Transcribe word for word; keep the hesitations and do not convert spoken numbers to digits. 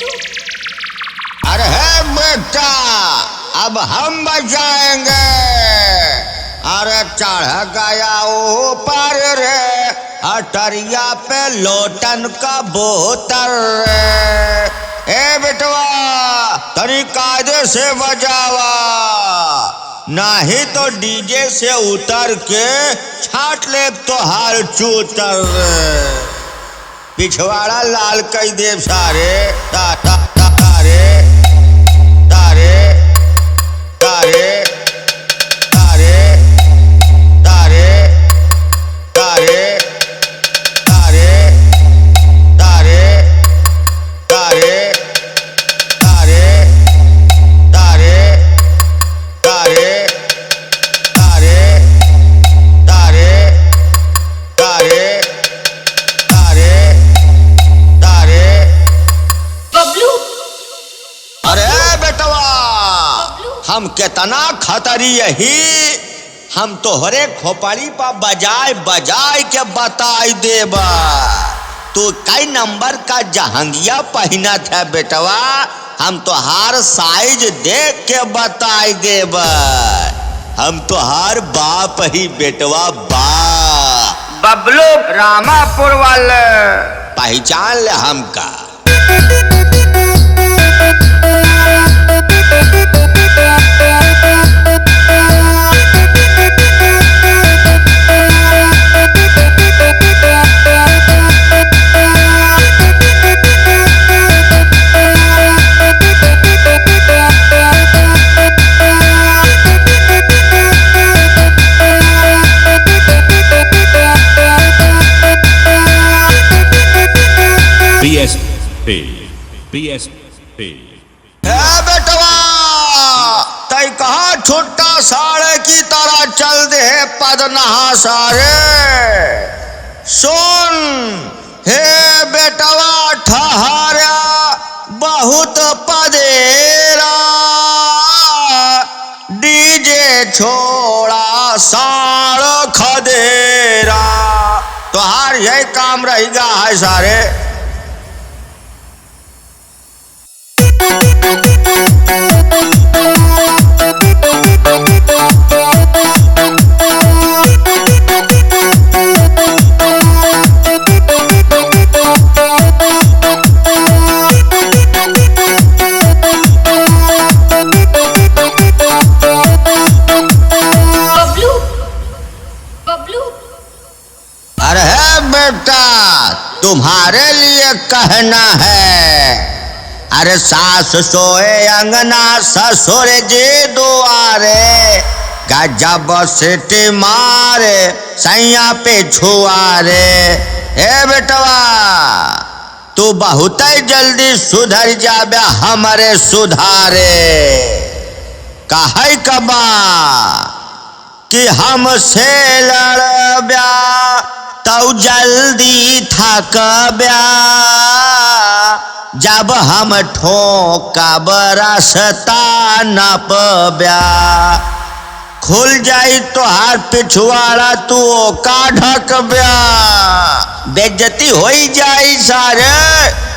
अरे है बेटा, अब हम बजाएंगे। अरे चढ़ गया ऊपर रे अटरिया पे लोटन का बोतल रे। ए बेटवा तनी कायदे से बजावा, नहीं तो डीजे से उतर के छाट ले तो हाल चूतर रे। पिछवाड़ा लाल कई देव सारे ता ता ता तारे तारे तारे तारे तारे तारे तारे तारे तारे तारे तारे तारे तारे तारे तारे तारे तारे बबलू। अरे बेटवा हम कितना खतरी यही, हम तोहरे खोपड़ी पर बजाय बजाय के बताई देबा। तू कई नंबर का जहंगिया पहना था बेटवा, हम तोहार साइज देख के बताई देबा। हम तोहार बाप ही बेटवा बा। बबलू रामापुर वाले पहचान ले हमका। B S P B S P है बेटवा, तई कहा छुट्टा साड़े की तरह चल दे पद नहा सारे। सुन हे बेटवा ठहरा बहुत पदेरा, डीजे छोड़ा साड़ खदेरा। तोहार यही काम रहेगा है सारे। बबलू बबलू। अरे है बेटा, तुम्हारे लिए कहना है। अरे सास सोए अंगना ससुर जी दुआरे, गजब सीटी मारे सैया पे छुआरे। ए बेटवा तू बहुत ही जल्दी सुधर जाबे हमारे सुधारे। काहे कबा कि हमसे लड़ब्या तो जल्दी थकब्या, जब हम ठोकब रास्ता नपब्या। खुल जाई तो हाथ पिछवाड़ा तू का ढकब्या, बेइज्जती हो जाई सारे।